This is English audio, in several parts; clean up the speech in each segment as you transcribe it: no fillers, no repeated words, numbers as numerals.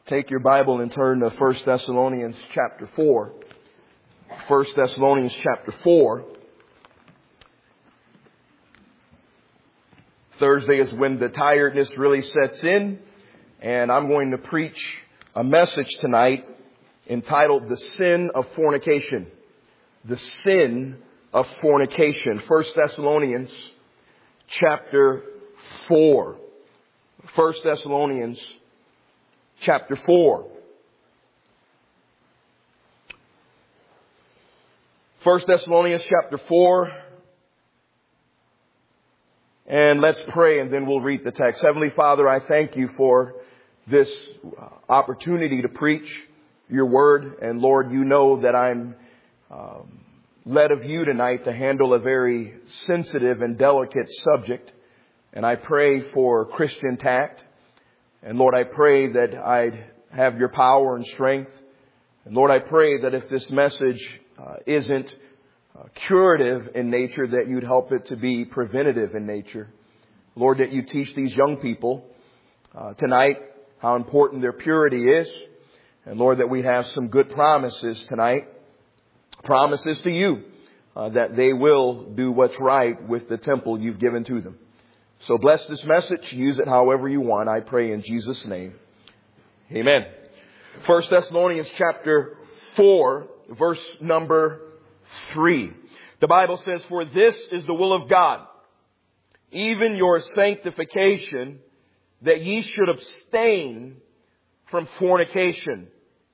Take your Bible and turn to 1 Thessalonians chapter 4. 1 Thessalonians chapter 4. Thursday is when the tiredness really sets in, and I'm going to preach a message tonight entitled The Sin of Fornication. The Sin of Fornication. 1 Thessalonians chapter 4. 1 Thessalonians chapter 4. 1 Thessalonians chapter 4. And let's pray and then we'll read the text. Heavenly Father, I thank you for this opportunity to preach your word. And Lord, you know that I'm led of you tonight to handle a very sensitive and delicate subject. And I pray for Christian tact. And Lord, I pray that I'd have your power and strength. And Lord, I pray that if this message isn't curative in nature, that you'd help it to be preventative in nature. Lord, that you teach these young people tonight how important their purity is. And Lord, that we have some good promises tonight. Promises to you that they will do what's right with the temple you've given to them. So bless this message. Use it however you want. I pray in Jesus' name. Amen. 1 Thessalonians chapter 4, verse number 3. The Bible says, "For this is the will of God, even your sanctification, that ye should abstain from fornication."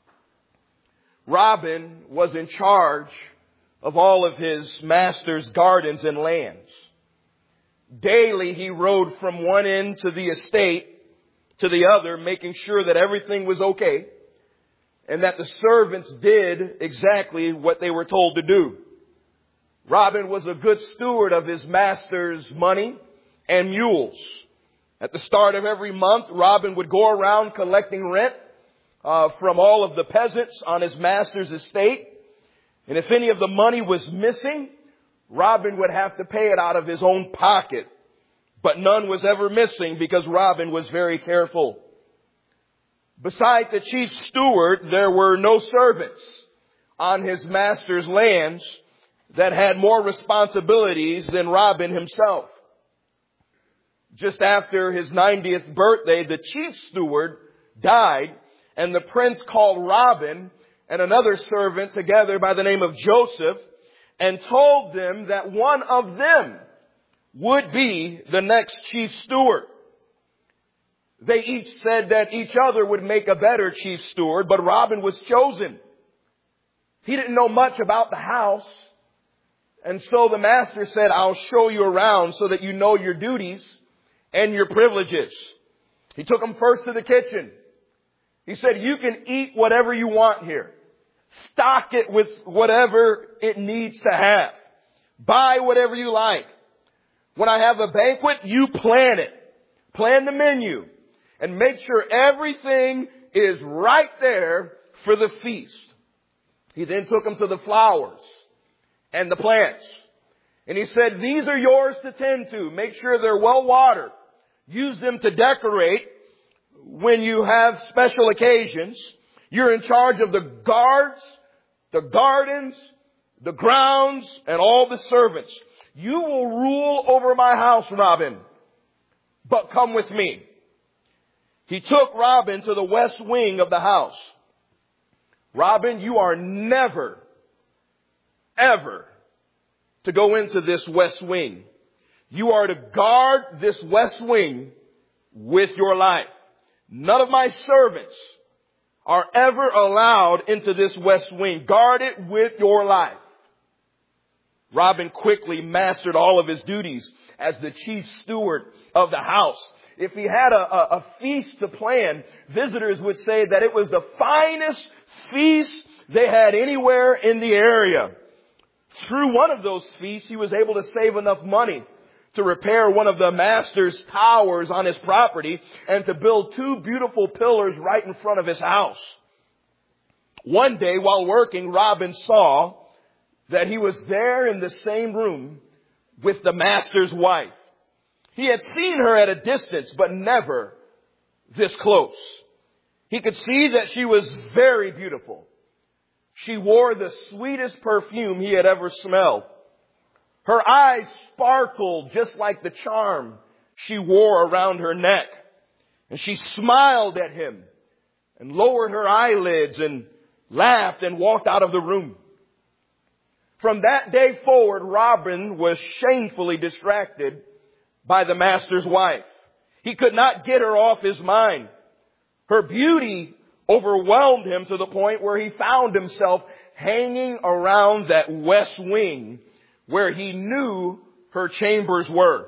Robin was in charge of all of his master's gardens and lands. Daily he rode from one end to the estate to the other, making sure that everything was okay and that the servants did exactly what they were told to do. Robin was a good steward of his master's money and mules. At the start of every month, Robin would go around collecting rent from all of the peasants on his master's estate. And if any of the money was missing, Robin would have to pay it out of his own pocket. But none was ever missing because Robin was very careful. Besides the chief steward, there were no servants on his master's lands that had more responsibilities than Robin himself. Just after his 90th birthday, the chief steward died, and the prince called Robin and another servant together by the name of Joseph and told them that one of them would be the next chief steward. They each said that each other would make a better chief steward, but Robin was chosen. He didn't know much about the house, and so the master said, "I'll show you around so that you know your duties and your privileges." He took him first to the kitchen. He said, "You can eat whatever you want here. Stock it with whatever it needs to have. Buy whatever you like. When I have a banquet, you plan it. Plan the menu and make sure everything is right there for the feast." He then took him to the flowers and the plants. And he said, "These are yours to tend to. Make sure they're well watered. Use them to decorate when you have special occasions. You're in charge of the guards, the gardens, the grounds, and all the servants. You will rule over my house, Robin, but come with me." He took Robin to the west wing of the house. "Robin, you are never, ever to go into this west wing. You are to guard this west wing with your life. None of my servants are ever allowed into this west wing. Guard it with your life." Robin quickly mastered all of his duties as the chief steward of the house. If he had a feast to plan, visitors would say that it was the finest feast they had anywhere in the area. Through one of those feasts, he was able to save enough money to repair one of the master's towers on his property and to build two beautiful pillars right in front of his house. One day while working, Robin saw that he was there in the same room with the master's wife. He had seen her at a distance, but never this close. He could see that she was very beautiful. She wore the sweetest perfume he had ever smelled. Her eyes sparkled just like the charm she wore around her neck. And she smiled at him and lowered her eyelids and laughed and walked out of the room. From that day forward, Robin was shamefully distracted by the master's wife. He could not get her off his mind. Her beauty overwhelmed him to the point where he found himself hanging around that west wing where he knew her chambers were.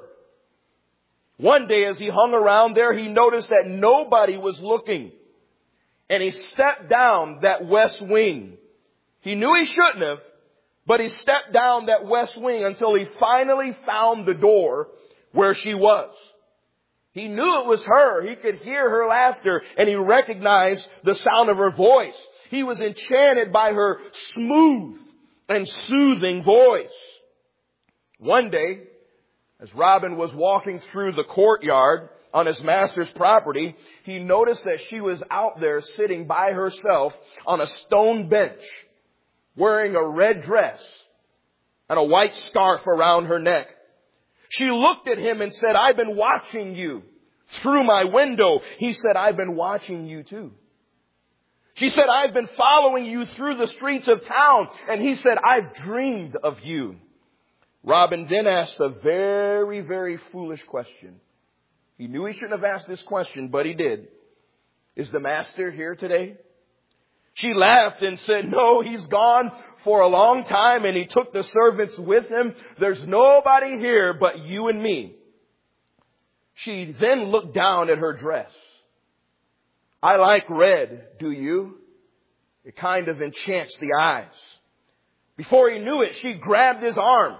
One day as he hung around there, he noticed that nobody was looking. And he stepped down that west wing. He knew he shouldn't have, but he stepped down that west wing until he finally found the door where she was. He knew it was her. He could hear her laughter and he recognized the sound of her voice. He was enchanted by her smooth and soothing voice. One day, as Robin was walking through the courtyard on his master's property, he noticed that she was out there sitting by herself on a stone bench, wearing a red dress and a white scarf around her neck. She looked at him and said, "I've been watching you through my window." He said, "I've been watching you too." She said, "I've been following you through the streets of town." And he said, "I've dreamed of you." Robin then asked a very, very foolish question. He knew he shouldn't have asked this question, but he did. "Is the master here today?" She laughed and said, "No, he's gone for a long time and he took the servants with him. There's nobody here but you and me." She then looked down at her dress. "I like red, do you? It kind of enchants the eyes." Before he knew it, she grabbed his arm.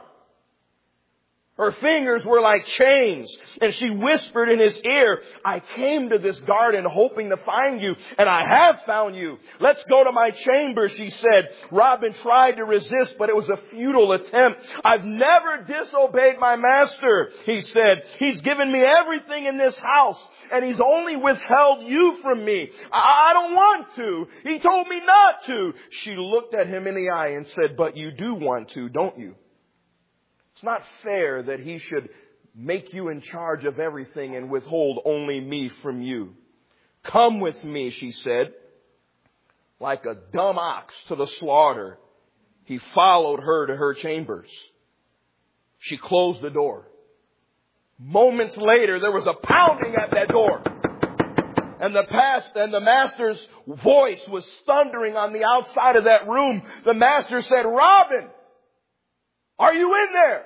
Her fingers were like chains, and she whispered in his ear, "I came to this garden hoping to find you, and I have found you. Let's go to my chamber," she said. Robin tried to resist, but it was a futile attempt. "I've never disobeyed my master," he said. "He's given me everything in this house, and he's only withheld you from me. I don't want to. He told me not to." She looked at him in the eye and said, "But you do want to, don't you? It's not fair that he should make you in charge of everything and withhold only me from you. Come with me," she said. Like a dumb ox to the slaughter, he followed her to her chambers. She closed the door. Moments later, there was a pounding at that door. And the master's voice was thundering on the outside of that room. The master said, "Robin, are you in there?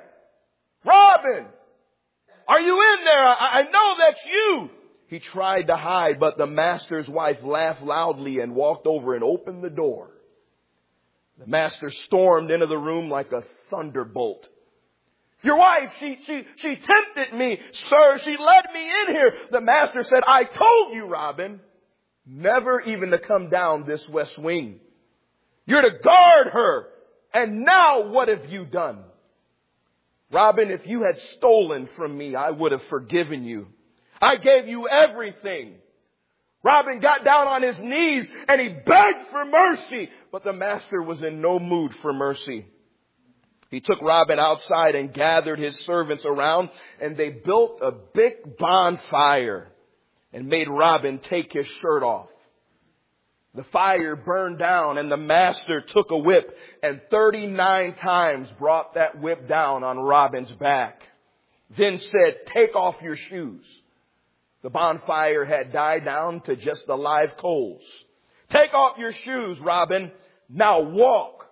Robin, are you in there? I know that's you." He tried to hide, but the master's wife laughed loudly and walked over and opened the door. The master stormed into the room like a thunderbolt. "Your wife, she tempted me, sir. She led me in here." The master said, "I told you, Robin, never even to come down this west wing. You're to guard her. And now what have you done? Robin, if you had stolen from me, I would have forgiven you. I gave you everything." Robin got down on his knees and he begged for mercy, but the master was in no mood for mercy. He took Robin outside and gathered his servants around, and they built a big bonfire and made Robin take his shirt off. The fire burned down and the master took a whip and 39 times brought that whip down on Robin's back. Then said, "Take off your shoes." The bonfire had died down to just the live coals. "Take off your shoes, Robin. Now walk."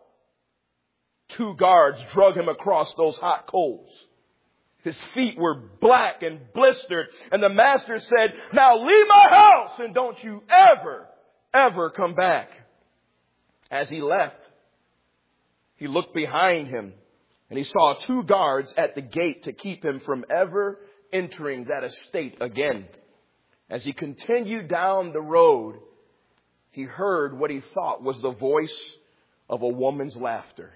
2 guards drug him across those hot coals. His feet were black and blistered. And the master said, "Now leave my house and don't you ever come back." As he left, he looked behind him and he saw 2 guards at the gate to keep him from ever entering that estate again. As he continued down the road, he heard what he thought was the voice of a woman's laughter.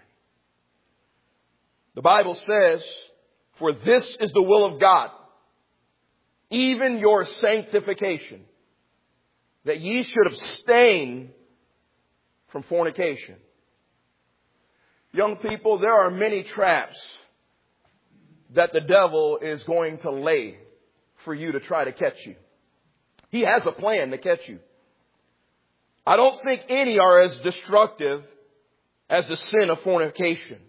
The Bible says, "For this is the will of God, even your sanctification, that ye should abstain from fornication. Young people, there are many traps that the devil is going to lay for you to try to catch you. He has a plan to catch you. I don't think any are as destructive as the sin of fornication.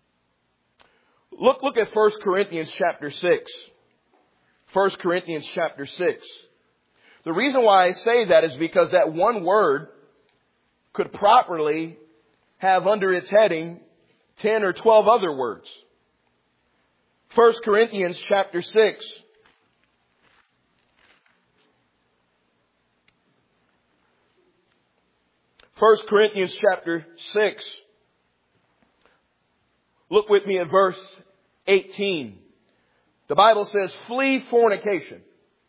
Look at 1 Corinthians chapter 6. 1 Corinthians chapter 6. The reason why I say that is because that one word could properly have under its heading 10 or 12 other words. 1 Corinthians chapter 6. First Corinthians chapter 6. Look with me at verse 18. The Bible says, flee fornication.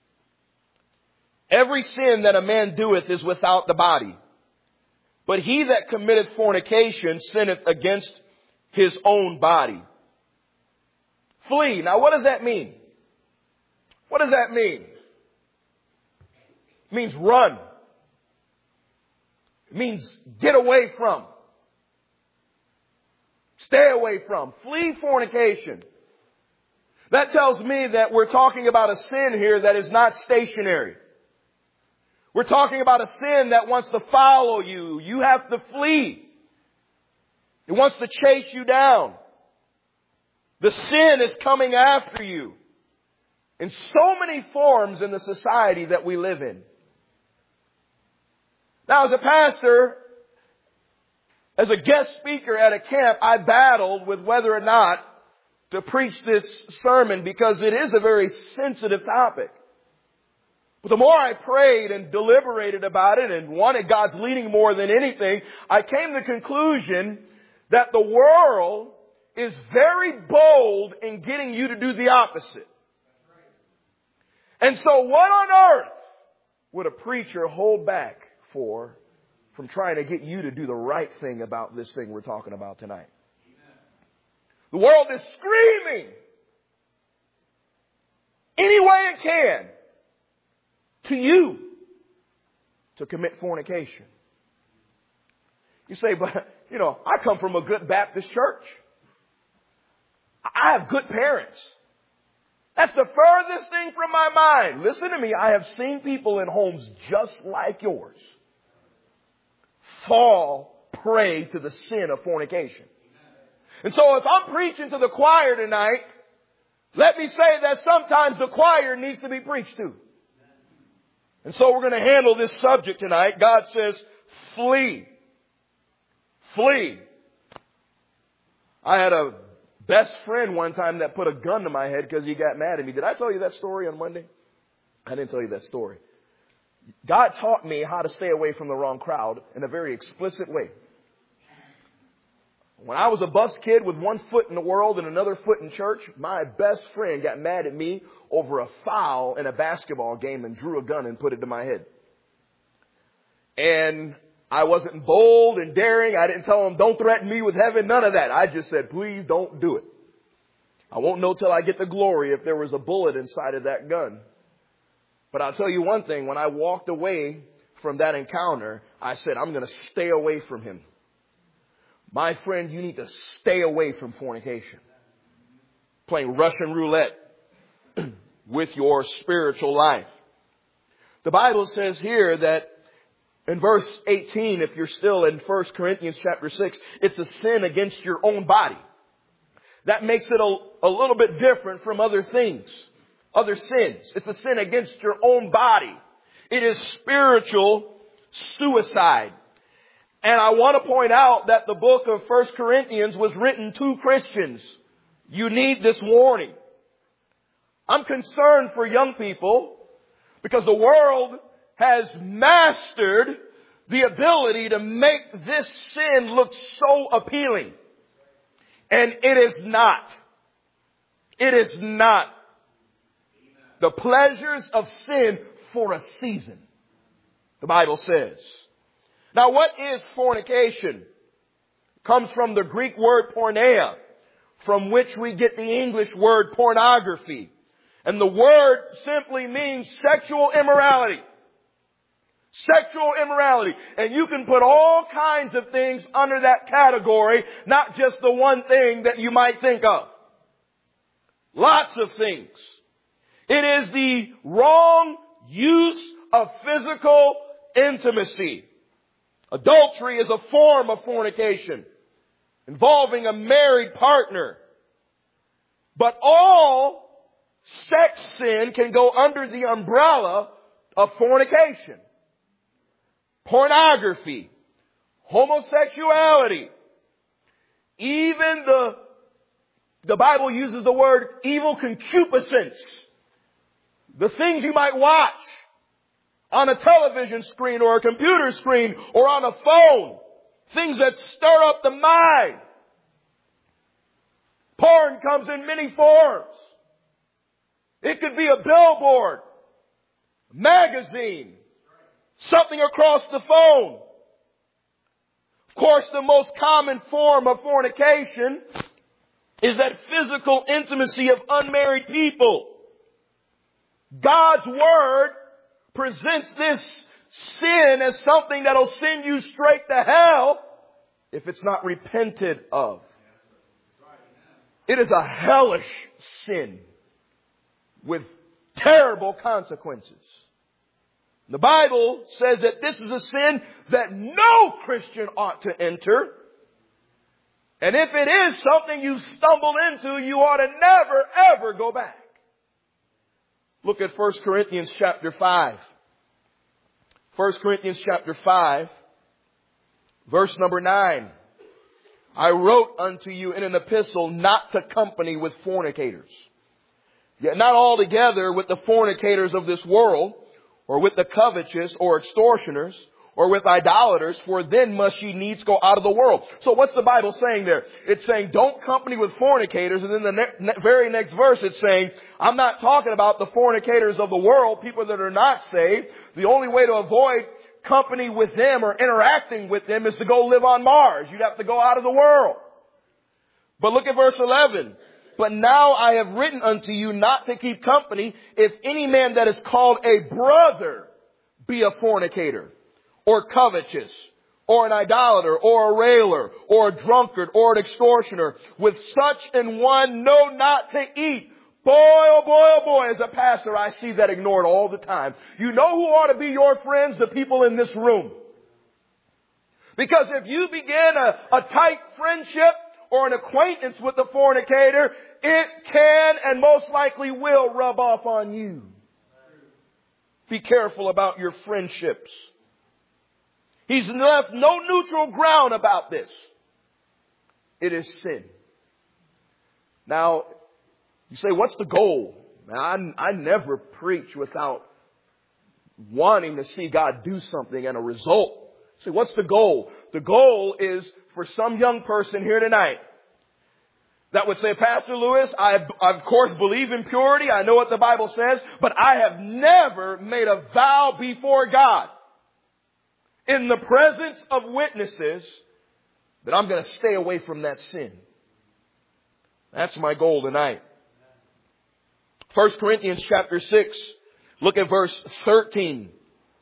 Every sin that a man doeth is without the body. But he that committeth fornication sinneth against his own body. Flee. Now what does that mean? What does that mean? It means run. It means get away from. Stay away from. Flee fornication. That tells me that we're talking about a sin here that is not stationary. We're talking about a sin that wants to follow you. You have to flee. It wants to chase you down. The sin is coming after you in so many forms in the society that we live in. Now, as a pastor, as a guest speaker at a camp, I battled with whether or not to preach this sermon because it is a very sensitive topic. But the more I prayed and deliberated about it and wanted God's leading more than anything, I came to the conclusion that the world is very bold in getting you to do the opposite. And so what on earth would a preacher hold back from trying to get you to do the right thing about this thing we're talking about tonight? The world is screaming any way it can to you to commit fornication. You say, but, I come from a good Baptist church. I have good parents. That's the furthest thing from my mind. Listen to me. I have seen people in homes just like yours fall prey to the sin of fornication. And so if I'm preaching to the choir tonight, let me say that sometimes the choir needs to be preached to. And so we're going to handle this subject tonight. God says, flee. Flee. I had a best friend one time that put a gun to my head because he got mad at me. Did I tell you that story on Monday? I didn't tell you that story. God taught me how to stay away from the wrong crowd in a very explicit way. When I was a bus kid with one foot in the world and another foot in church, my best friend got mad at me over a foul in a basketball game and drew a gun and put it to my head. And I wasn't bold and daring. I didn't tell him, don't threaten me with heaven. None of that. I just said, please don't do it. I won't know till I get the glory if there was a bullet inside of that gun. But I'll tell you one thing. When I walked away from that encounter, I said, I'm going to stay away from him. My friend, you need to stay away from fornication. Playing Russian roulette with your spiritual life. The Bible says here that in verse 18, if you're still in 1 Corinthians chapter 6, it's a sin against your own body. That makes it a little bit different from other things, other sins. It's a sin against your own body. It is spiritual suicide. And I want to point out that the book of 1 Corinthians was written to Christians. You need this warning. I'm concerned for young people because the world has mastered the ability to make this sin look so appealing. And it is not. It is not. The pleasures of sin for a season, the Bible says. Now, what is fornication? It comes from the Greek word porneia, from which we get the English word pornography. And the word simply means sexual immorality. Sexual immorality. And you can put all kinds of things under that category, not just the one thing that you might think of. Lots of things. It is the wrong use of physical intimacy. Adultery is a form of fornication involving a married partner. But all sex sin can go under the umbrella of fornication. Pornography, homosexuality, even the Bible uses the word evil concupiscence. The things you might watch on a television screen or a computer screen or on a phone. Things that stir up the mind. Porn comes in many forms. It could be a billboard, a magazine, something across the phone. Of course, the most common form of fornication is that physical intimacy of unmarried people. God's Word presents this sin as something that'll send you straight to hell if it's not repented of. It is a hellish sin with terrible consequences. The Bible says that this is a sin that no Christian ought to enter. And if it is something you stumbled into, you ought to never, ever go back. Look at 1 Corinthians chapter 5. 1 Corinthians chapter 5, verse number 9. I wrote unto you in an epistle not to company with fornicators, yet not altogether with the fornicators of this world, or with the covetous, or extortioners, or with idolaters, for then must ye needs go out of the world. So what's the Bible saying there? It's saying don't company with fornicators, and then the very next verse it's saying, I'm not talking about the fornicators of the world, people that are not saved. The only way to avoid company with them or interacting with them is to go live on Mars. You'd have to go out of the world. But look at verse 11. But now I have written unto you not to keep company if any man that is called a brother be a fornicator, or covetous, or an idolater, or a railer, or a drunkard, or an extortioner. With such an one know not to eat. Boy, oh boy, oh boy, as a pastor, I see that ignored all the time. You know who ought to be your friends? The people in this room. Because if you begin a tight friendship or an acquaintance with the fornicator, it can and most likely will rub off on you. Be careful about your friendships. He's left no neutral ground about this. It is sin. Now, you say, what's the goal? Now, I never preach without wanting to see God do something and a result. See, what's the goal? The goal is for some young person here tonight that would say, Pastor Lewis, I of course believe in purity. I know what the Bible says, but I have never made a vow before God in the presence of witnesses that I'm going to stay away from that sin. That's my goal tonight. 1 Corinthians chapter 6, look at verse 13.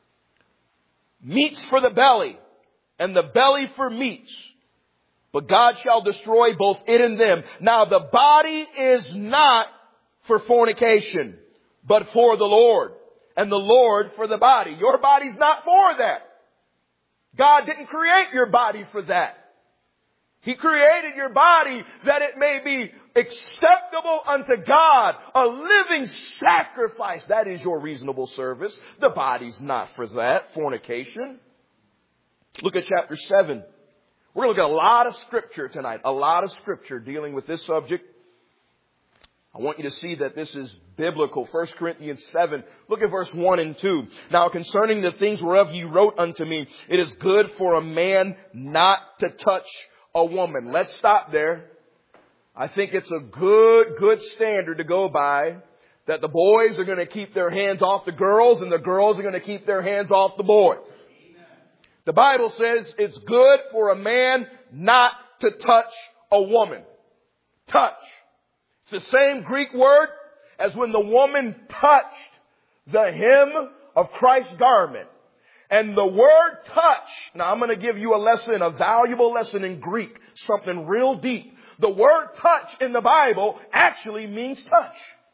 Meats for the belly, and the belly for meats. But God shall destroy both it and them. Now the body is not for fornication, but for the Lord. And the Lord for the body. Your body's not for that. God didn't create your body for that. He created your body that it may be acceptable unto God, a living sacrifice. That is your reasonable service. The body's not for that, fornication. Look at chapter 7. We're going to look at a lot of scripture tonight, a lot of scripture dealing with this subject. I want you to see that this is biblical. 1 Corinthians 7, look at verse 1 and 2. Now concerning the things whereof you wrote unto me, it is good for a man not to touch a woman. Let's stop there. I think it's a good standard to go by, that the boys are going to keep their hands off the girls and the girls are going to keep their hands off the boys. The Bible says it's good for a man not to touch a woman. Touch. It's the same Greek word as when the woman touched the hem of Christ's garment. And the word touch, now I'm going to give you a lesson, a valuable lesson in Greek, something real deep. The word touch in the Bible actually means touch.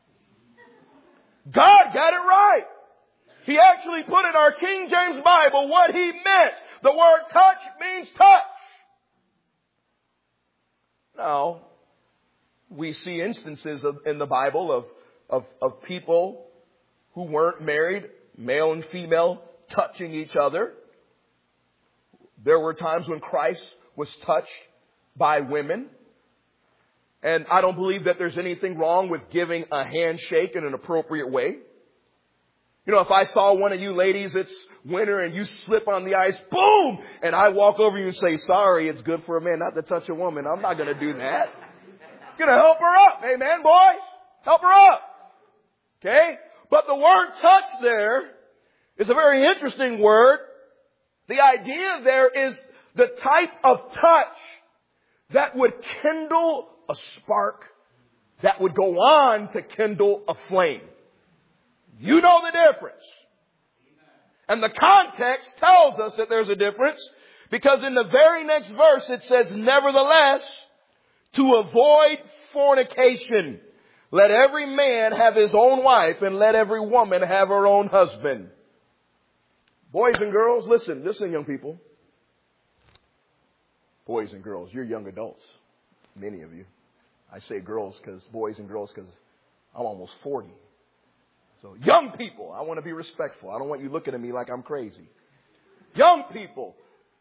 God got it right. He actually put in our King James Bible what he meant. The word touch means touch. Now, we see instances in the Bible of people who weren't married, male and female, touching each other. There were times when Christ was touched by women. And I don't believe that there's anything wrong with giving a handshake in an appropriate way. You know, if I saw one of you ladies, it's winter and you slip on the ice, boom! And I walk over you and say, sorry, it's good for a man not to touch a woman. I'm not going to do that. I'm going to help her up. Amen, boys? Help her up. Okay? But the word touch there is a very interesting word. The idea there is the type of touch that would kindle a spark, that would go on to kindle a flame. You know the difference. And the context tells us that there's a difference, because in the very next verse it says, nevertheless, to avoid fornication, let every man have his own wife, and let every woman have her own husband. Boys and girls, listen, young people. Boys and girls, you're young adults. Many of you. I say girls because boys and girls because I'm almost 40. So young people, I want to be respectful. I don't want you looking at me like I'm crazy. Young people,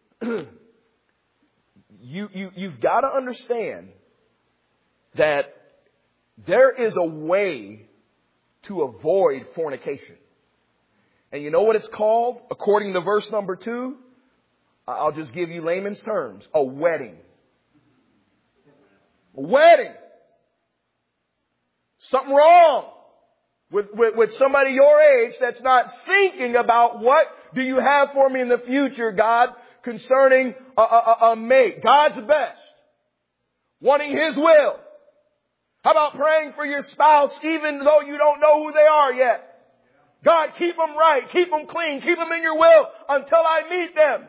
you've got to understand that there is a way to avoid fornication. And you know what it's called? According to verse number 2, I'll just give you layman's terms. A wedding. A wedding. Something wrong with somebody your age that's not thinking about what do you have for me in the future, God, concerning a mate. God's best. Wanting His will. How about praying for your spouse even though you don't know who they are yet? God, keep them right, keep them clean, keep them in your will until I meet them.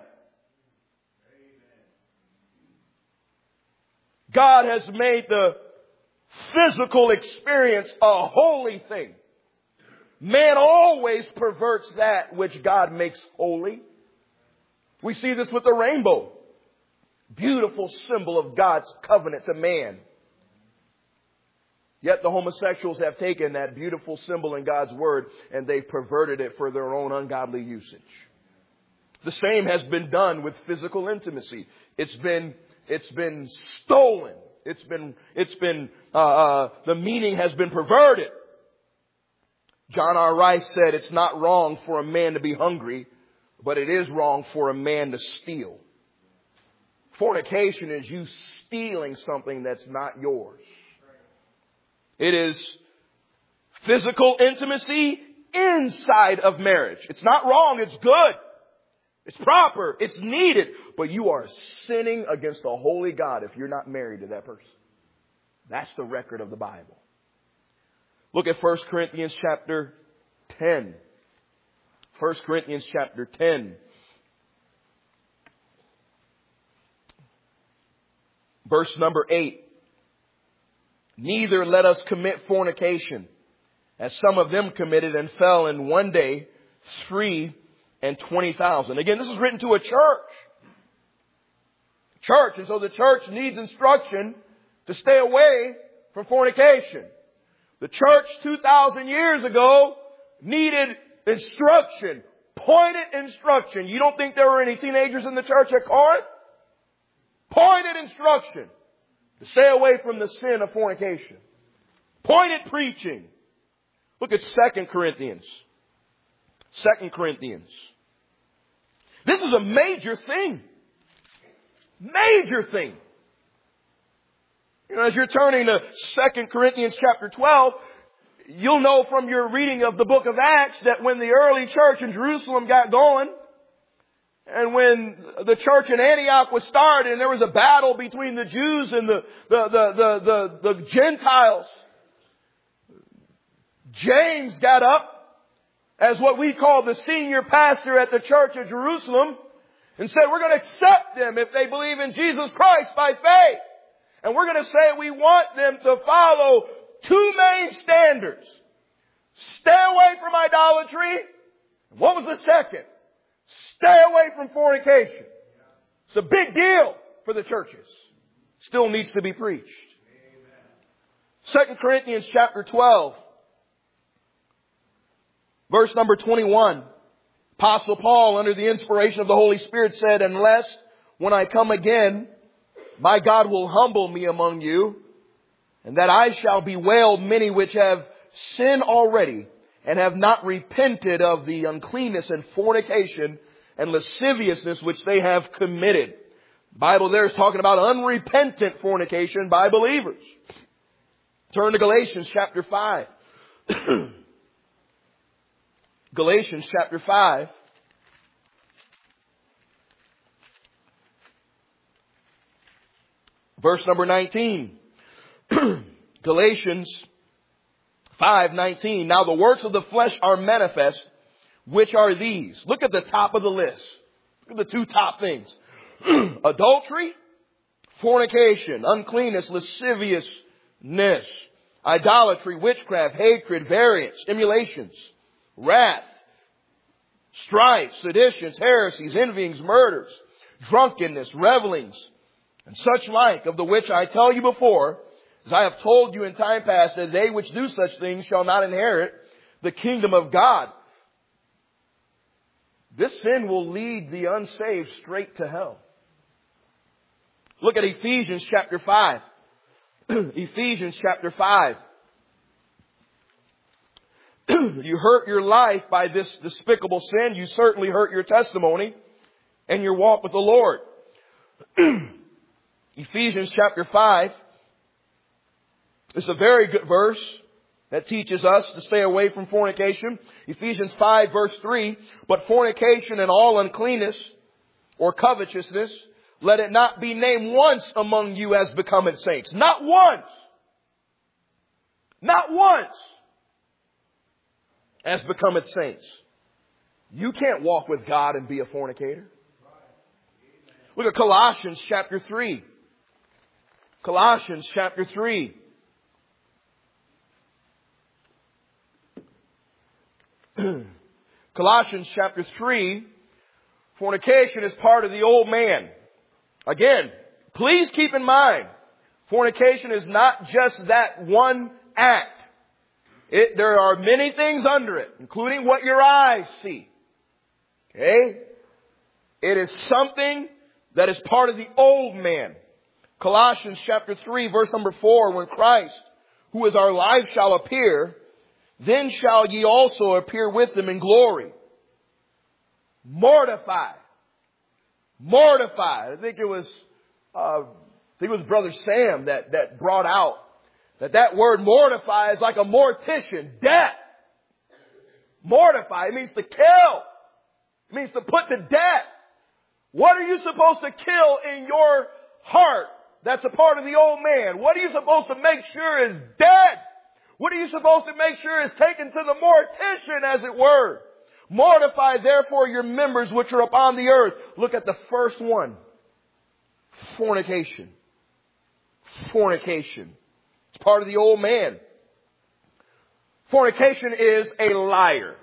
God has made the physical experience a holy thing. Man always perverts that which God makes holy. We see this with the rainbow. Beautiful symbol of God's covenant to man. Yet the homosexuals have taken that beautiful symbol in God's word and they've perverted it for their own ungodly usage. The same has been done with physical intimacy. It's been stolen. The meaning has been perverted. John R. Rice said it's not wrong for a man to be hungry, but it is wrong for a man to steal. Fornication is you stealing something that's not yours. It is physical intimacy inside of marriage. It's not wrong. It's good. It's proper. It's needed. But you are sinning against a holy God if you're not married to that person. That's the record of the Bible. Look at 1 Corinthians chapter 10. 1 Corinthians chapter 10. Verse number 8. Neither let us commit fornication, as some of them committed and fell in one day 3,020,000. Again, this is written to a church. And so the church needs instruction to stay away from fornication. The church 2,000 years ago needed instruction, pointed instruction. You don't think there were any teenagers in the church at Corinth? Pointed instruction to stay away from the sin of fornication. Pointed preaching. Look at 2 Corinthians. 2 Corinthians. This is a major thing. Major thing. You know, as you're turning to 2 Corinthians chapter 12, you'll know from your reading of the book of Acts that when the early church in Jerusalem got going, and when the church in Antioch was started and there was a battle between the Jews and the Gentiles, James got up as what we call the senior pastor at the Church of Jerusalem and said we're going to accept them if they believe in Jesus Christ by faith. And we're going to say we want them to follow two main standards. Stay away from idolatry. What was the second? Stay away from fornication. It's a big deal for the churches. Still needs to be preached. 2 Corinthians chapter 12, verse number 21. Apostle Paul, under the inspiration of the Holy Spirit, said, unless when I come again, my God will humble me among you, and that I shall bewail many which have sinned already, and have not repented of the uncleanness and fornication and lasciviousness which they have committed. The Bible there is talking about unrepentant fornication by believers. Turn to Galatians chapter 5. Galatians chapter 5. Verse number 19. Galatians 5:19. Now the works of the flesh are manifest, which are these. Look at the top of the list. Look at the two top things. Adultery, fornication, uncleanness, lasciviousness, idolatry, witchcraft, hatred, variance, emulations, wrath, strife, seditions, heresies, envyings, murders, drunkenness, revelings, and such like, of the which I tell you before, as I have told you in time past, that they which do such things shall not inherit the kingdom of God. This sin will lead the unsaved straight to hell. Look at Ephesians chapter 5. Ephesians chapter 5. You hurt your life by this despicable sin. You certainly hurt your testimony and your walk with the Lord. Ephesians chapter 5. It's a very good verse that teaches us to stay away from fornication. Ephesians 5 verse 3. But fornication and all uncleanness or covetousness, let it not be named once among you as becometh saints. Not once. Not once as becometh saints. You can't walk with God and be a fornicator. Look at Colossians chapter 3. Colossians chapter 3. Colossians chapter 3. Fornication is part of the old man. Again, please keep in mind, fornication is not just that one act. There are many things under it, including what your eyes see. Okay? It is something that is part of the old man. Colossians chapter 3 verse number 4, when Christ, who is our life, shall appear, then shall ye also appear with him in glory. Mortify. Mortify. I think it was Brother Sam that brought out that word mortify is like a mortician, death. Mortify, it means to kill. It means to put to death. What are you supposed to kill in your heart that's a part of the old man? What are you supposed to make sure is dead? What are you supposed to make sure is taken to the mortician, as it were? Mortify therefore your members which are upon the earth. Look at the first one. Fornication. Fornication. It's part of the old man. Fornication is a liar.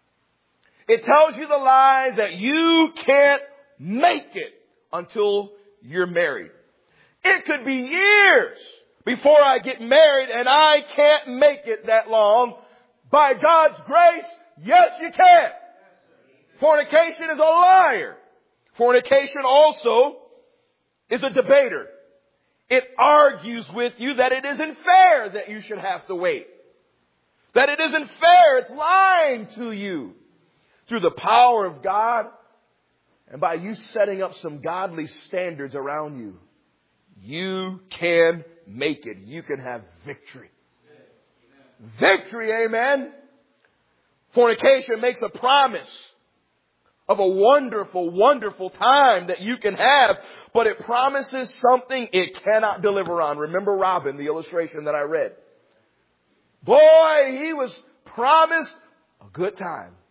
It tells you the lie that you can't make it until you're married. It could be years before I get married and I can't make it that long. By God's grace, yes, you can. Fornication is a liar. Fornication also is a debater. It argues with you that it isn't fair that you should have to wait. That it isn't fair. It's lying to you. Through the power of God and by you setting up some godly standards around you, you can make it. You can have victory. Victory, amen. Fornication makes a promise of a wonderful, wonderful time that you can have, but it promises something it cannot deliver on. Remember Robin, the illustration that I read. Boy, he was promised a good time.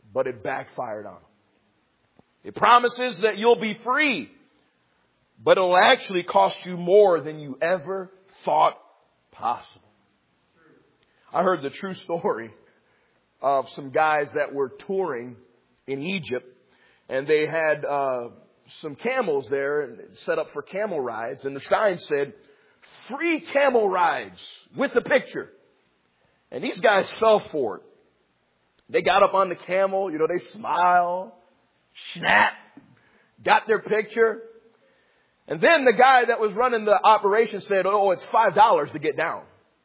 but it backfired on them. It promises that you'll be free, but it'll actually cost you more than you ever thought possible. I heard the true story of some guys that were touring in Egypt, and they had some camels there set up for camel rides, and the sign said, "Free camel rides with a picture." And these guys fell for it. They got up on the camel, they smile, snap, got their picture. And then the guy that was running the operation said, "Oh, it's $5 to get down.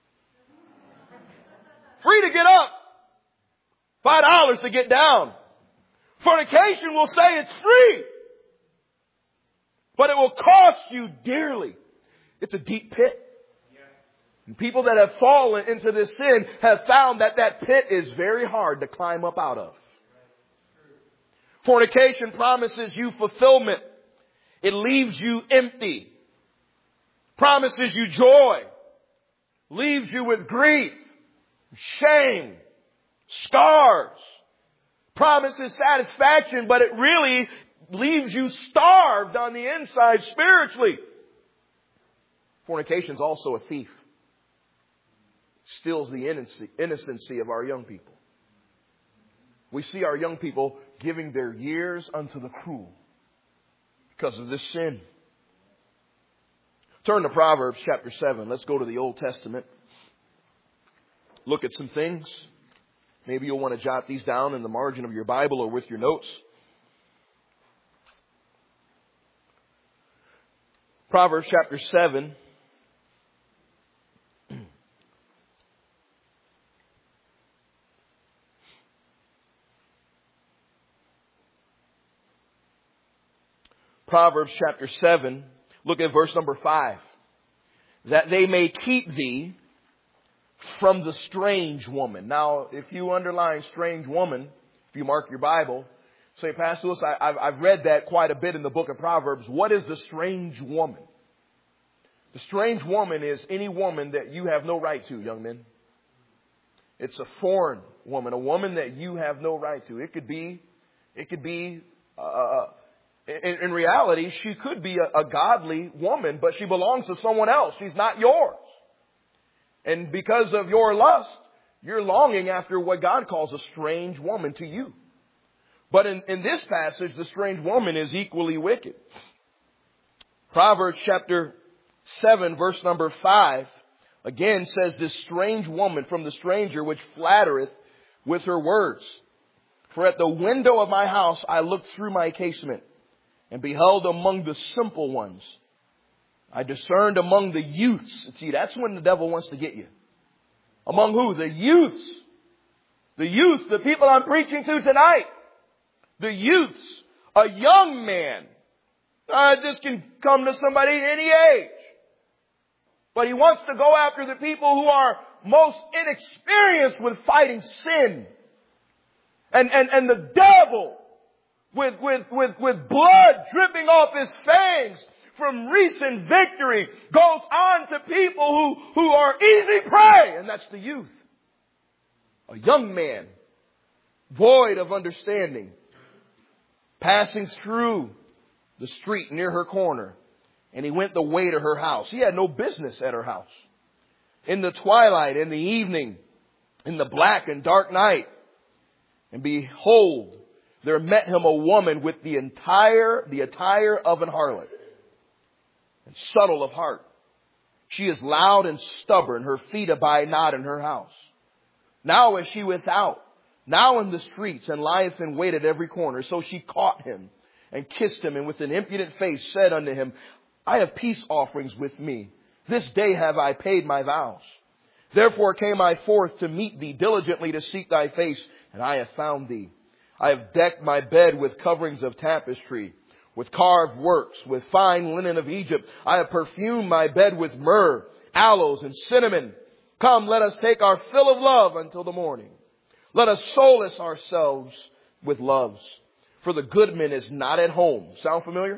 Free to get up. $5 to get down. Fornication will say it's free, but it will cost you dearly." It's a deep pit. And people that have fallen into this sin have found that that pit is very hard to climb up out of. Fornication promises you fulfillment. It leaves you empty. Promises you joy. Leaves you with grief, shame, scars. Promises satisfaction, but it really leaves you starved on the inside spiritually. Fornication is also a thief. Steals the innocency of our young people. We see our young people giving their years unto the cruel because of this sin. Turn to Proverbs chapter 7. Let's go to the Old Testament. Look at some things. Maybe you'll want to jot these down in the margin of your Bible or with your notes. Proverbs chapter 7. Proverbs chapter 7, look at verse number 5. That they may keep thee from the strange woman. Now, if you underline strange woman, if you mark your Bible, say, "Pastor Lewis, I've read that quite a bit in the book of Proverbs. What is the strange woman?" The strange woman is any woman that you have no right to, young men. It's a foreign woman, a woman that you have no right to. It could be, in reality, she could be a godly woman, but she belongs to someone else. She's not yours. And because of your lust, you're longing after what God calls a strange woman to you. But in this passage, the strange woman is equally wicked. Proverbs chapter 7, verse number 5, again says, "This strange woman from the stranger which flattereth with her words. For at the window of my house I looked through my casement, and beheld among the simple ones. I discerned among the youths." See, that's when the devil wants to get you. Among who? The youths. The youth, the people I'm preaching to tonight. The youths. A young man. This can come to somebody at any age. But he wants to go after the people who are most inexperienced with fighting sin. And the devil, with blood dripping off his fangs from recent victory, goes on to people who are easy prey. And that's the youth. A young man, void of understanding, passing through the street near her corner. And he went the way to her house. He had no business at her house. In the twilight, in the evening, in the black and dark night. And behold, there met him a woman with the attire of an harlot, and subtle of heart. She is loud and stubborn. Her feet abide not in her house. Now is she without, now in the streets, and lieth in wait at every corner. So she caught him and kissed him, and with an impudent face said unto him, I have peace offerings with me. This day have I paid my vows. Therefore came I forth to meet thee, diligently to seek thy face, and I have found thee. I have decked my bed with coverings of tapestry, with carved works, with fine linen of Egypt. I have perfumed my bed with myrrh, aloes, and cinnamon. Come, let us take our fill of love until the morning. Let us solace ourselves with loves. For the goodman is not at home. Sound familiar?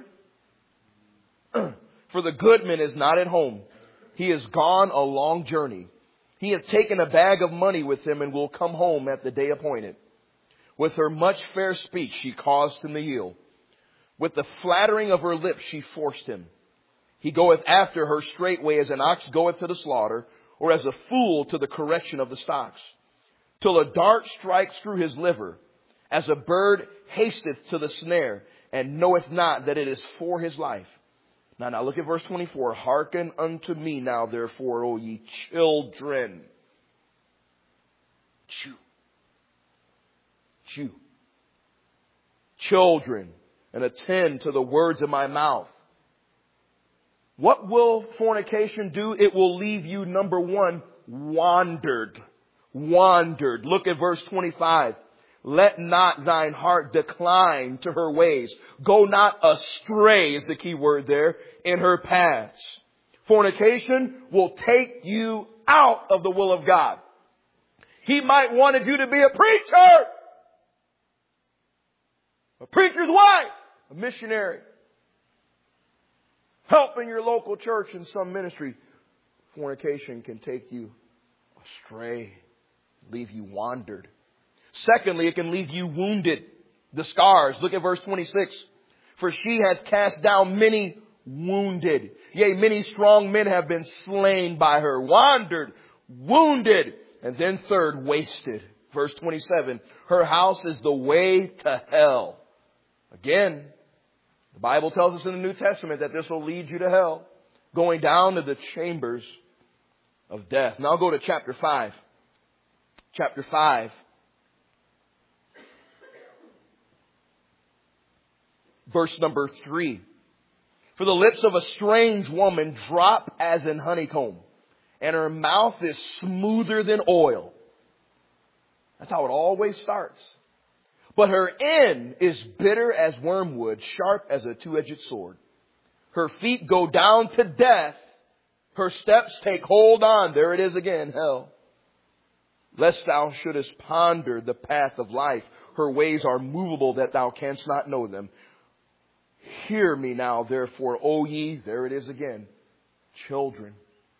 For the goodman is not at home. He is gone a long journey. He hath taken a bag of money with him and will come home at the day appointed. With her much fair speech she caused him to yield. With the flattering of her lips she forced him. He goeth after her straightway as an ox goeth to the slaughter, or as a fool to the correction of the stocks. Till a dart strikes through his liver, as a bird hasteth to the snare, and knoweth not that it is for his life. Now look at verse 24. Hearken unto me now, therefore, O ye children. Chew. Children, and attend to the words of my mouth. What will fornication do? It will leave you, number one, wandered. Look at verse 25. Let not thine heart decline to her ways. Go not astray is the key word there, in her paths. Fornication will take you out of the will of God. He might wanted you to be a preacher. A preacher's wife. A missionary. Helping your local church in some ministry. Fornication can take you astray. Leave you wandered. Secondly, it can leave you wounded. The scars. Look at verse 26. For she hath cast down many wounded. Yea, many strong men have been slain by her. Wandered. Wounded. And then third, wasted. Verse 27. Her house is the way to hell. Again, the Bible tells us in the New Testament that this will lead you to hell. Going down to the chambers of death. Now go to chapter 5. Chapter 5. Verse number 3. For the lips of a strange woman drop as in honeycomb, and her mouth is smoother than oil. That's how it always starts. But her end is bitter as wormwood, sharp as a two-edged sword. Her feet go down to death. Her steps take hold on. There it is again, hell. Lest thou shouldest ponder the path of life. Her ways are movable that thou canst not know them. Hear me now, therefore, O ye, there it is again, children.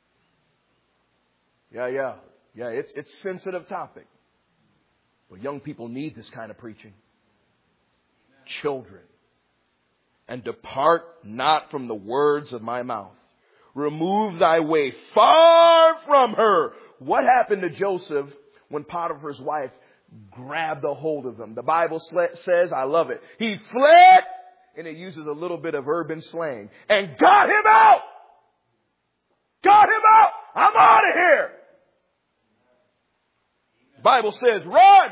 Yeah, it's a sensitive topic. But young people need this kind of preaching. Children. And depart not from the words of my mouth. Remove thy way far from her. What happened to Joseph when Potiphar's wife grabbed a hold of him? The Bible says, I love it, he fled, and it uses a little bit of urban slang, and got him out. Got him out. I'm out of here. The Bible says, run.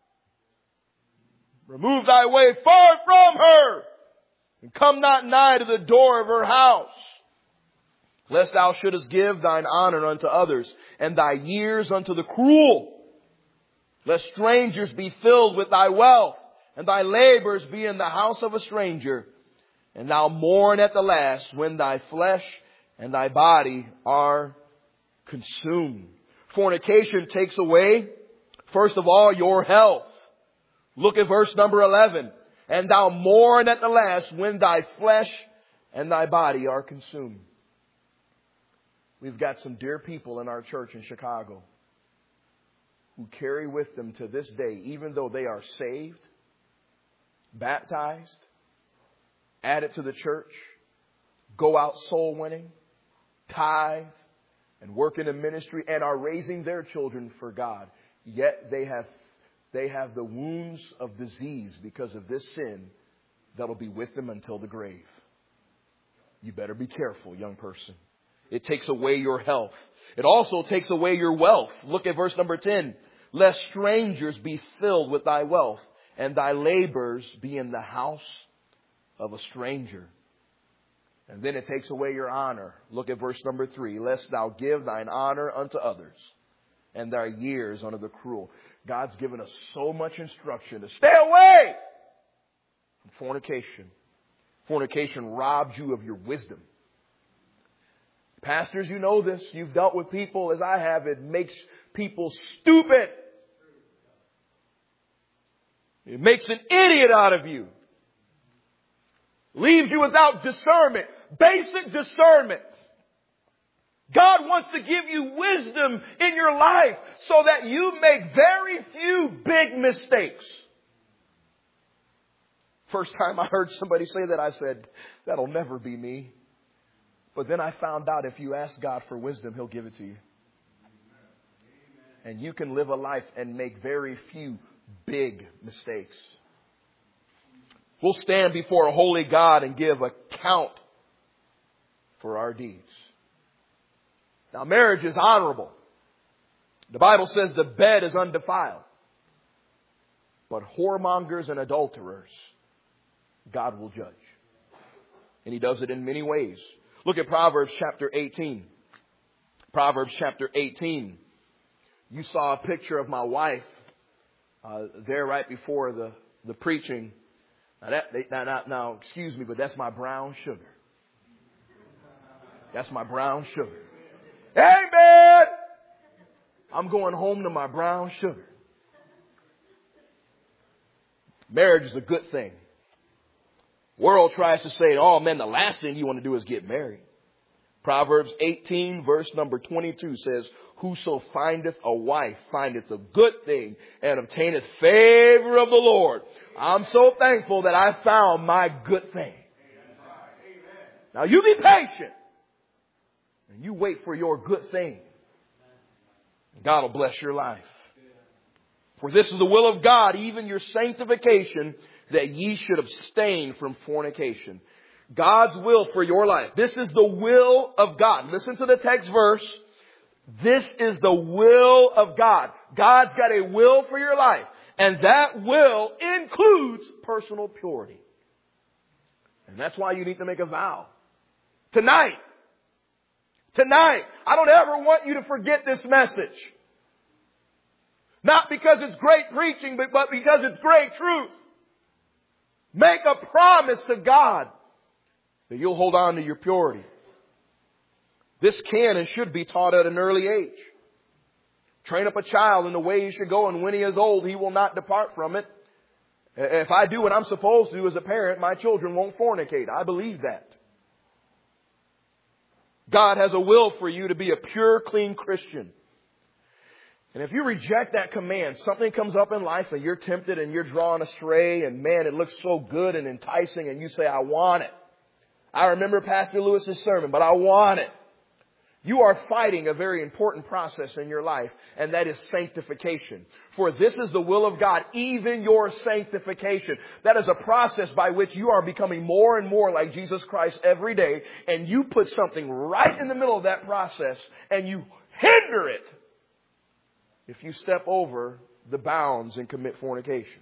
Remove thy way far from her, and come not nigh to the door of her house. Lest thou shouldest give thine honor unto others, and thy years unto the cruel. Lest strangers be filled with thy wealth, and thy labors be in the house of a stranger. And thou mourn at the last, when thy flesh and thy body are consumed. Fornication takes away, first of all, your health. Look at verse number 11. And thou mourn at the last, when thy flesh and thy body are consumed. We've got some dear people in our church in Chicago who carry with them to this day, even though they are saved, baptized, added to the church, go out soul winning, tithe, and work in a ministry, and are raising their children for God. Yet they have the wounds of disease because of this sin that'll be with them until the grave. You better be careful, young person. It takes away your health. It also takes away your wealth. Look at verse number 10. Lest strangers be filled with thy wealth, and thy labors be in the house of a stranger. And then it takes away your honor. Look at verse number 3. Lest thou give thine honor unto others, and thy years unto the cruel. God's given us so much instruction to stay away from fornication. Fornication robs you of your wisdom. Pastors, you know this. You've dealt with people as I have. It makes people stupid. It makes an idiot out of you. Leaves you without discernment. Basic discernment. God wants to give you wisdom in your life so that you make very few big mistakes. First time I heard somebody say that, I said, that'll never be me. But then I found out if you ask God for wisdom, He'll give it to you. And you can live a life and make very few big mistakes. We'll stand before a holy God and give account for our deeds. Now, marriage is honorable. The Bible says the bed is undefiled. But whoremongers and adulterers, God will judge. And He does it in many ways. Look at Proverbs chapter 18. Proverbs chapter 18. You saw a picture of my wife there right before the preaching. Now, excuse me, but that's my brown sugar. That's my brown sugar. Amen! I'm going home to my brown sugar. Marriage is a good thing. World tries to say, oh man, the last thing you want to do is get married. Proverbs 18 verse number 22 says, whoso findeth a wife findeth a good thing and obtaineth favor of the Lord. I'm so thankful that I found my good thing. Now you be patient and you wait for your good thing. God will bless your life. For this is the will of God, even your sanctification, that ye should abstain from fornication. God's will for your life. This is the will of God. Listen to the text verse. This is the will of God. God's got a will for your life. And that will includes personal purity. And that's why you need to make a vow. Tonight. I don't ever want you to forget this message. Not because it's great preaching, but because it's great truth. Make a promise to God that you'll hold on to your purity. This can and should be taught at an early age. Train up a child in the way he should go, and when he is old, he will not depart from it. If I do what I'm supposed to do as a parent, my children won't fornicate. I believe that. God has a will for you to be a pure, clean Christian. And if you reject that command, something comes up in life and you're tempted and you're drawn astray and man, it looks so good and enticing and you say, I want it. I remember Pastor Lewis's sermon, but I want it. You are fighting a very important process in your life, and that is sanctification. For this is the will of God, even your sanctification. That is a process by which you are becoming more and more like Jesus Christ every day, and you put something right in the middle of that process, and you hinder it if you step over the bounds and commit fornication.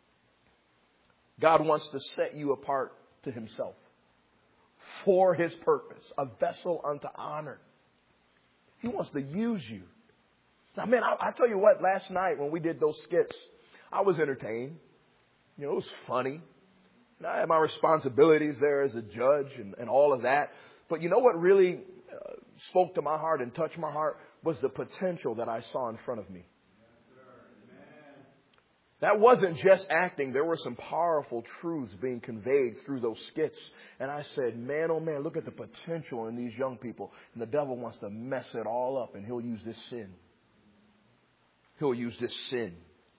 God wants to set you apart to Himself for His purpose, a vessel unto honor. He wants to use you. Now, man, I tell you what, last night when we did those skits, I was entertained. You know, it was funny. And I had my responsibilities there as a judge and all of that. But you know what really spoke to my heart and touched my heart was the potential that I saw in front of me. That wasn't just acting. There were some powerful truths being conveyed through those skits. And I said, man, oh man, look at the potential in these young people. And the devil wants to mess it all up, and he'll use this sin. He'll use this sin.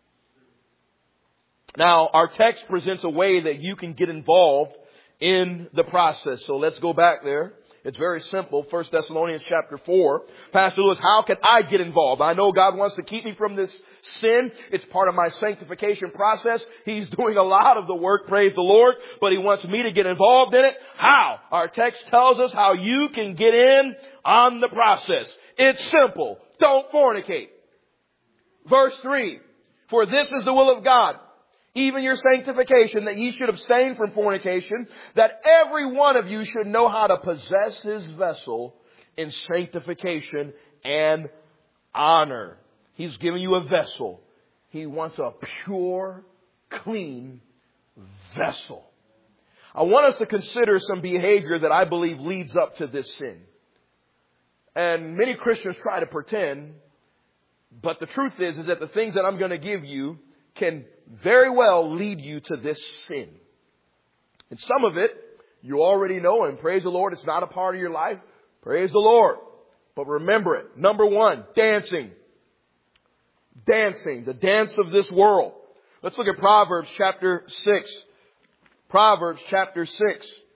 Now, our text presents a way that you can get involved in the process. So let's go back there. It's very simple. 1 Thessalonians chapter 4. Pastor Lewis, how can I get involved? I know God wants to keep me from this sin. It's part of my sanctification process. He's doing a lot of the work, praise the Lord, but He wants me to get involved in it. How? Our text tells us how you can get in on the process. It's simple. Don't fornicate. Verse 3. For this is the will of God, even your sanctification, that ye should abstain from fornication, that every one of you should know how to possess his vessel in sanctification and honor. He's giving you a vessel. He wants a pure, clean vessel. I want us to consider some behavior that I believe leads up to this sin. And many Christians try to pretend, but the truth is that the things that I'm going to give you can very well lead you to this sin. And some of it you already know, and praise the Lord, it's not a part of your life. Praise the Lord. But remember it. Number one, dancing. Dancing, the dance of this world. Let's look at Proverbs chapter 6. Proverbs chapter 6.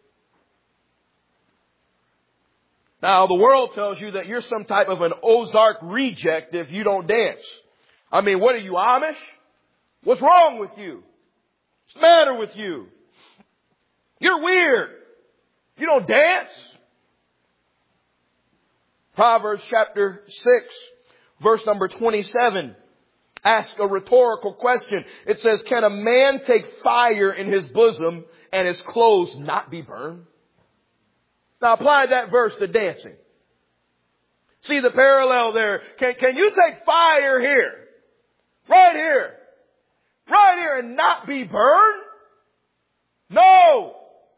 Now, the world tells you that you're some type of an Ozark reject if you don't dance. I mean, what are you, Amish? What's wrong with you? What's the matter with you? You're weird. You don't dance. Proverbs chapter 6, verse number 27, asks a rhetorical question. It says, can a man take fire in his bosom and his clothes not be burned? Now apply that verse to dancing. See the parallel there. Can you take fire here? Right here. Right here and not be burned? No.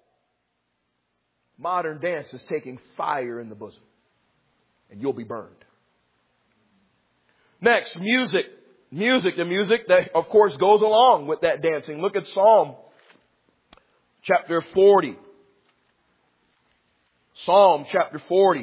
Modern dance is taking fire in the bosom. And you'll be burned. Next, music. Music, the music that of course goes along with that dancing. Look at Psalm chapter 40. Psalm chapter 40.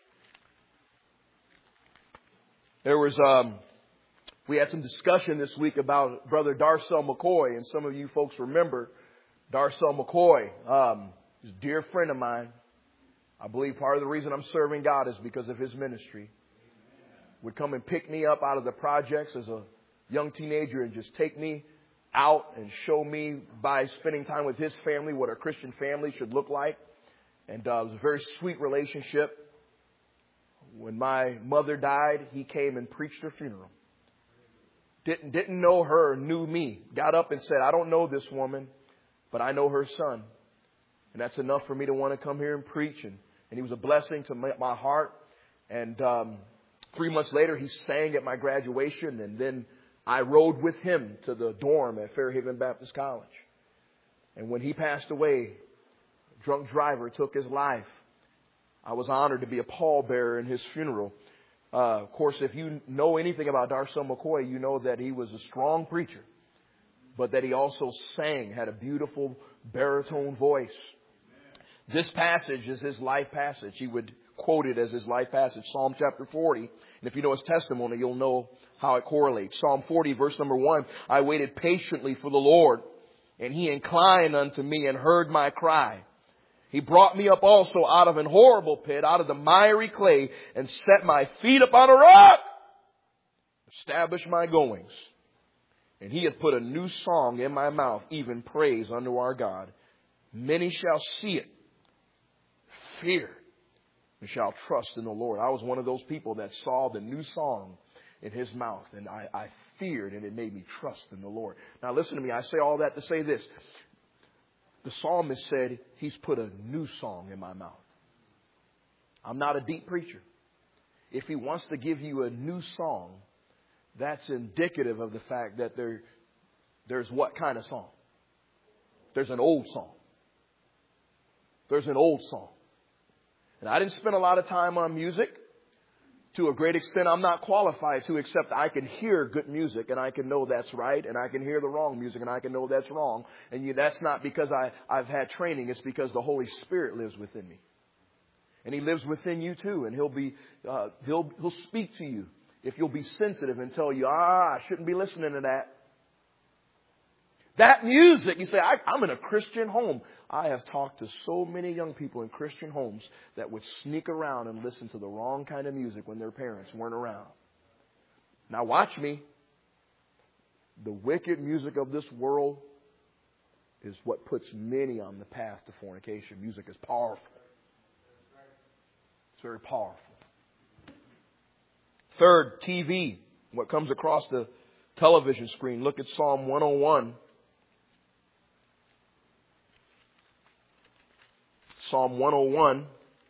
There was, we had some discussion this week about Brother Darcel McCoy, and some of you folks remember Darcel McCoy. He's a dear friend of mine. I believe part of the reason I'm serving God is because of his ministry. Would come and pick me up out of the projects as a young teenager and just take me out and show me by spending time with his family what a Christian family should look like. And it was a very sweet relationship. When my mother died, he came and preached her funeral. Didn't know her, knew me. Got up and said, I don't know this woman, but I know her son. And that's enough for me to want to come here and preach. And he was a blessing to my heart. And 3 months later, he sang at my graduation. And then I rode with him to the dorm at Fairhaven Baptist College. And when he passed away, a drunk driver took his life. I was honored to be a pallbearer in his funeral. Of course, if you know anything about Darcel McCoy, you know that he was a strong preacher, but that he also sang, had a beautiful baritone voice. This passage is his life passage. He would quote it as his life passage, Psalm chapter 40. And if you know his testimony, you'll know how it correlates. Psalm 40, verse number 1, I waited patiently for the Lord, and he inclined unto me and heard my cry. He brought me up also out of an horrible pit, out of the miry clay, and set my feet upon a rock, established my goings. And he hath put a new song in my mouth, even praise unto our God. Many shall see it, fear, and shall trust in the Lord. I was one of those people that saw the new song in his mouth, and I feared, and it made me trust in the Lord. Now listen to me. I say all that to say this. The psalmist said, he's put a new song in my mouth. I'm not a deep preacher. If he wants to give you a new song, that's indicative of the fact that there's what kind of song? There's an old song. There's an old song. And I didn't spend a lot of time on music. To a great extent, I'm not qualified to, except I can hear good music and I can know that's right, and I can hear the wrong music and I can know that's wrong. And that's not because I've had training. It's because the Holy Spirit lives within me. And he lives within you too. And he'll speak to you if you'll be sensitive and tell you, I shouldn't be listening to that. That music, you say, I'm in a Christian home. I have talked to so many young people in Christian homes that would sneak around and listen to the wrong kind of music when their parents weren't around. Now watch me. The wicked music of this world is what puts many on the path to fornication. Music is powerful. It's very powerful. Third, TV. What comes across the television screen. Look at Psalm 101. Psalm 101.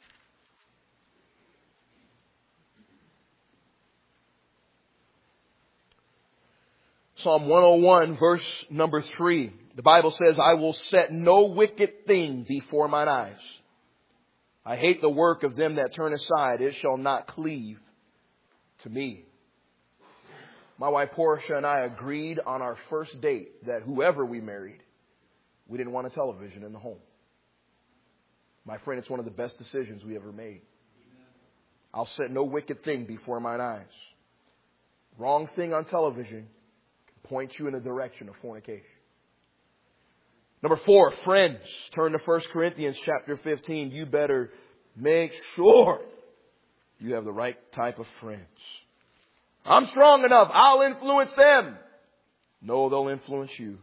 Psalm 101, verse number 3. The Bible says, I will set no wicked thing before mine eyes. I hate the work of them that turn aside. It shall not cleave to me. My wife Portia and I agreed on our first date that whoever we married, we didn't want a television in the home. My friend, it's one of the best decisions we ever made. I'll set no wicked thing before mine eyes. Wrong thing on television can point you in the direction of fornication. Number 4, friends. Turn to 1 Corinthians chapter 15. You better make sure you have the right type of friends. I'm strong enough. I'll influence them. No, they'll influence you.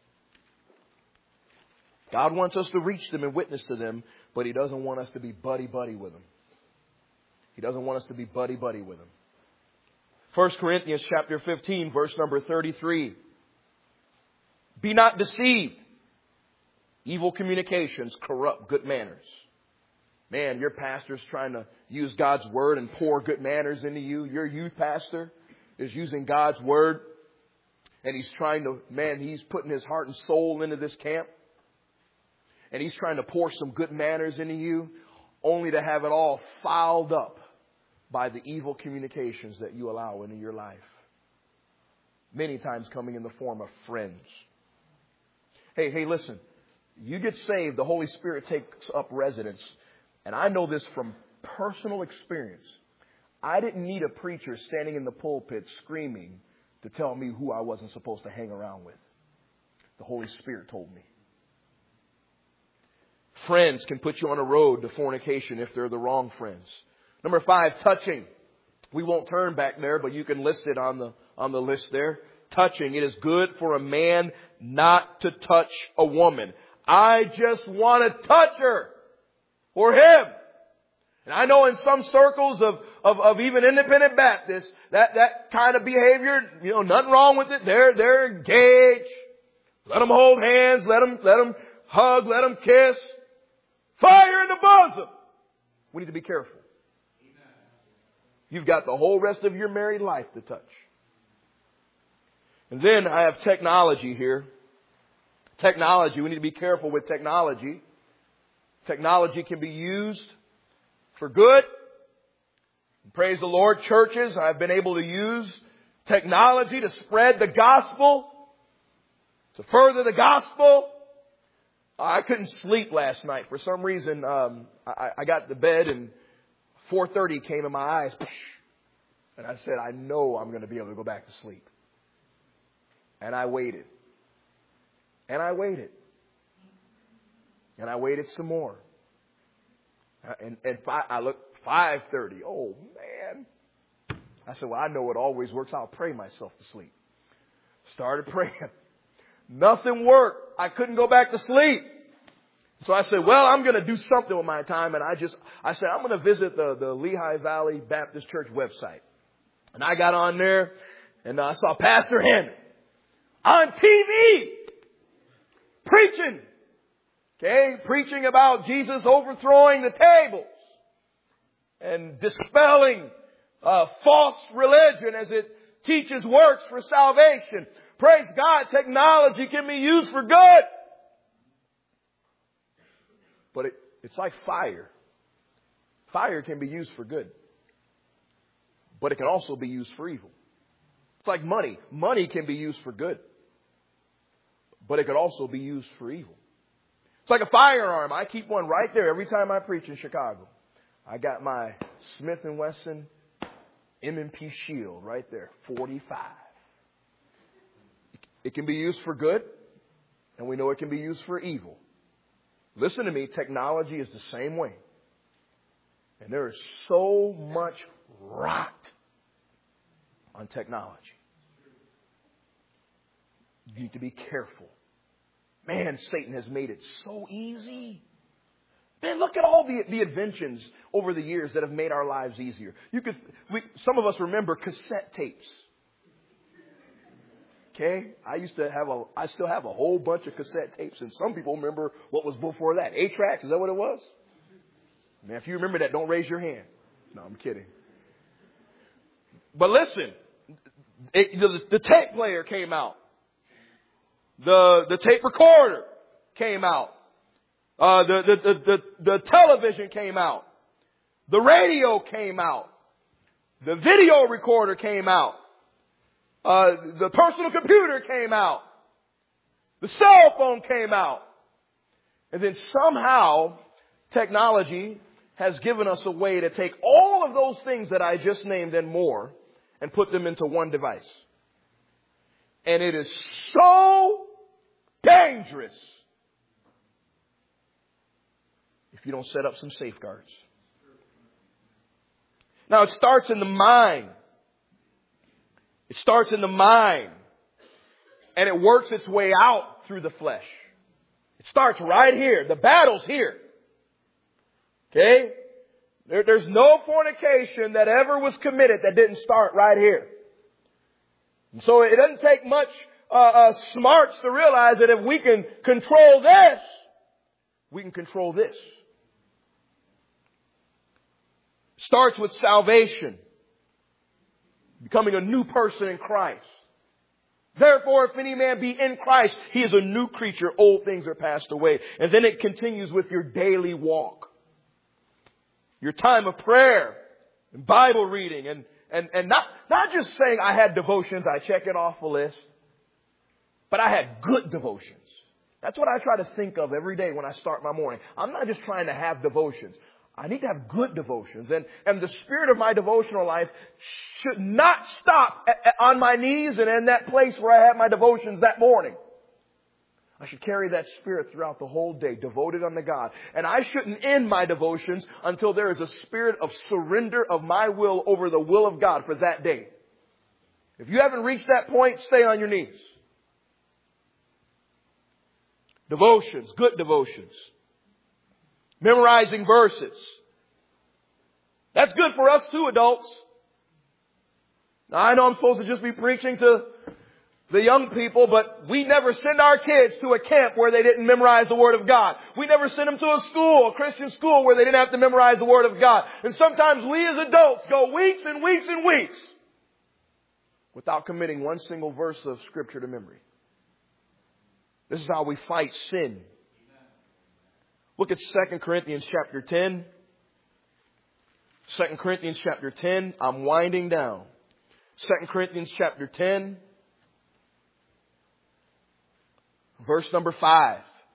God wants us to reach them and witness to them, but He doesn't want us to be buddy-buddy with them. He doesn't want us to be buddy-buddy with them. 1 Corinthians chapter 15, verse number 33. Be not deceived. Evil communications corrupt good manners. Man, your pastor's trying to use God's word and pour good manners into you. Your youth pastor is using God's word, and he's putting his heart and soul into this camp. And he's trying to pour some good manners into you, only to have it all fouled up by the evil communications that you allow into your life. Many times coming in the form of friends. Hey, listen. You get saved, the Holy Spirit takes up residence. And I know this from personal experience. I didn't need a preacher standing in the pulpit screaming to tell me who I wasn't supposed to hang around with. The Holy Spirit told me. Friends can put you on a road to fornication if they're the wrong friends. Number 5, touching. We won't turn back there, but you can list it on the list there. Touching. It is good for a man not to touch a woman. I just want to touch her or him. And I know in some circles of even independent Baptists, that kind of behavior, nothing wrong with it. They're engaged. Let them hold hands. Let them hug. Let them kiss. Fire in the bosom. We need to be careful. You've got the whole rest of your married life to touch. And then I have technology here. Technology. We need to be careful with technology. Technology can be used for good. Praise the Lord, churches. I've been able to use technology to spread the gospel, to further the gospel. I couldn't sleep last night. For some reason, I got to bed and 4:30 came in my eyes. And I said, I know I'm going to be able to go back to sleep. And I waited. And I waited. And I waited some more. And I looked 5:30. Oh, man. I said, well, I know it always works. I'll pray myself to sleep. Started praying. Nothing worked. I couldn't go back to sleep. So I said, well, I'm going to do something with my time. And I said, I'm going to visit the Lehigh Valley Baptist Church website. And I got on there and I saw Pastor Henry on TV preaching. Okay, preaching about Jesus overthrowing the tables and dispelling false religion as it teaches works for salvation. Praise God, technology can be used for good. But it's like fire. Fire can be used for good. But it can also be used for evil. It's like money. Money can be used for good. But it could also be used for evil. It's like a firearm. I keep one right there every time I preach in Chicago. I got my Smith & Wesson M&P Shield right there, 45. It can be used for good, and we know it can be used for evil. Listen to me, technology is the same way. And there is so much rot on technology. You need to be careful. Man, Satan has made it so easy. Man, look at all the inventions over the years that have made our lives easier. Some of us remember cassette tapes. Okay? I still have a whole bunch of cassette tapes, and some people remember what was before that. 8-tracks, is that what it was? Man, if you remember that, don't raise your hand. No, I'm kidding. But listen, the tape player came out. The tape recorder came out. The television came out. The radio came out. The video recorder came out. The personal computer came out. The cell phone came out. And then somehow technology has given us a way to take all of those things that I just named and more and put them into one device. And it is so dangerous you don't set up some safeguards. Now, it starts in the mind. It starts in the mind. And it works its way out through the flesh. It starts right here. The battle's here. Okay? There's no fornication that ever was committed that didn't start right here. And so it doesn't take much smarts to realize that if we can control this, we can control this. Starts with salvation. Becoming a new person in Christ. Therefore, if any man be in Christ, he is a new creature. Old things are passed away. And then it continues with your daily walk. Your time of prayer and Bible reading and not just saying I had devotions, I check it off a list, but I had good devotions. That's what I try to think of every day when I start my morning. I'm not just trying to have devotions. I need to have good devotions. And the spirit of my devotional life should not stop on my knees and in that place where I have my devotions that morning. I should carry that spirit throughout the whole day, devoted unto God. And I shouldn't end my devotions until there is a spirit of surrender of my will over the will of God for that day. If you haven't reached that point, stay on your knees. Devotions, good devotions. Memorizing verses. That's good for us too, adults. Now, I know I'm supposed to just be preaching to the young people, but we never send our kids to a camp where they didn't memorize the Word of God. We never send them to a school, a Christian school, where they didn't have to memorize the Word of God. And sometimes we as adults go weeks and weeks and weeks without committing one single verse of Scripture to memory. This is how we fight sin. Look at 2 Corinthians chapter 10. 2 Corinthians chapter 10. I'm winding down. 2 Corinthians chapter 10. Verse number 5.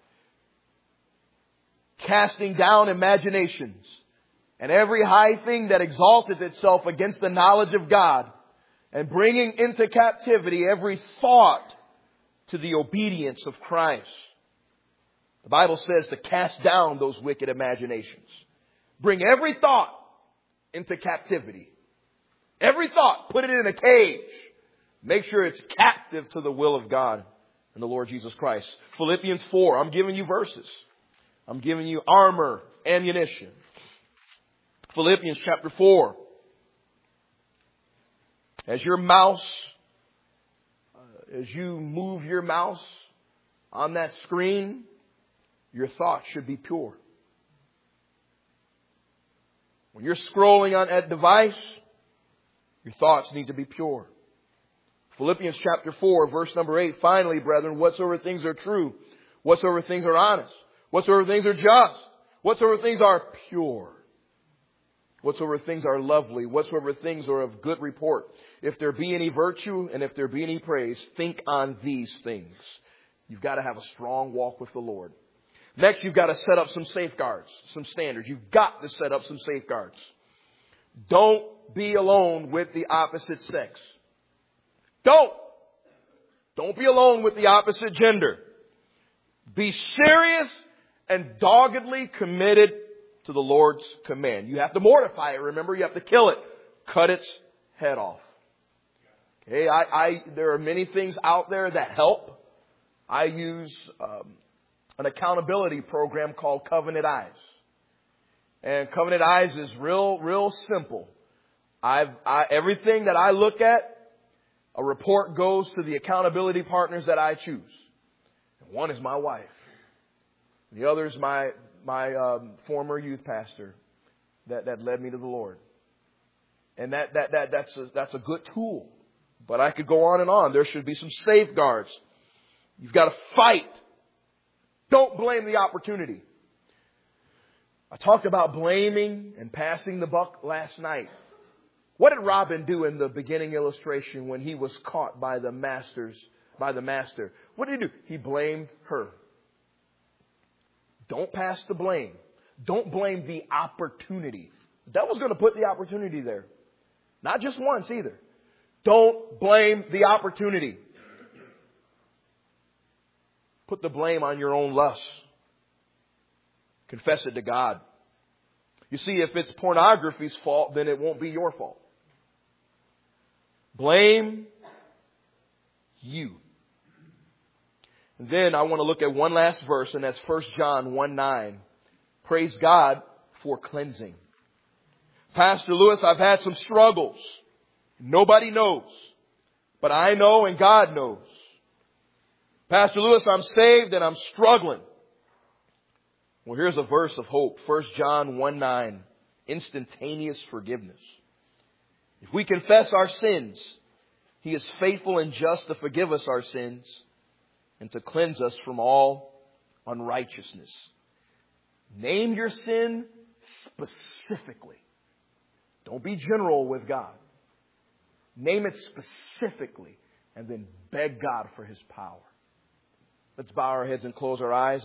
Casting down imaginations and every high thing that exalteth itself against the knowledge of God, and bringing into captivity every thought to the obedience of Christ. The Bible says to cast down those wicked imaginations. Bring every thought into captivity. Every thought, put it in a cage. Make sure it's captive to the will of God and the Lord Jesus Christ. Philippians 4. I'm giving you verses. I'm giving you armor, ammunition. Philippians chapter 4. As your mouse, as you move your mouse on that screen, your thoughts should be pure. When you're scrolling on that device, your thoughts need to be pure. Philippians chapter 4, verse number 8. Finally, brethren, whatsoever things are true, whatsoever things are honest, whatsoever things are just, whatsoever things are pure, whatsoever things are lovely, whatsoever things are of good report, if there be any virtue and if there be any praise, think on these things. You've got to have a strong walk with the Lord. Next, you've got to set up some safeguards, some standards. You've got to set up some safeguards. Don't be alone with the opposite sex. Don't be alone with the opposite gender. Be serious and doggedly committed to the Lord's command. You have to mortify it. Remember, you have to kill it. Cut its head off. Okay, there are many things out there that help. I use an accountability program called Covenant Eyes. And Covenant Eyes is real simple. Everything that I look at, a report goes to the accountability partners that I choose. One is my wife. The other is my former youth pastor that led me to the Lord. And that's a good tool. But I could go on and on. There should be some safeguards. You've got to fight. Don't blame the opportunity. I talked about blaming and passing the buck last night. What did Robin do in the beginning illustration when he was caught by the master? What did he do? He blamed her. Don't pass the blame. Don't blame the opportunity. The devil's going to put the opportunity there. Not just once either. Don't blame the opportunity. Put the blame on your own lust. Confess it to God. You see, if it's pornography's fault, then it won't be your fault. Blame you. And then I want to look at one last verse, and that's 1 John 1:9. Praise God for cleansing. Pastor Lewis, I've had some struggles. Nobody knows. But I know and God knows. Pastor Lewis, I'm saved and I'm struggling. Well, here's a verse of hope. 1 John 1:9. Instantaneous forgiveness. If we confess our sins, He is faithful and just to forgive us our sins and to cleanse us from all unrighteousness. Name your sin specifically. Don't be general with God. Name it specifically and then beg God for His power. Let's bow our heads and close our eyes.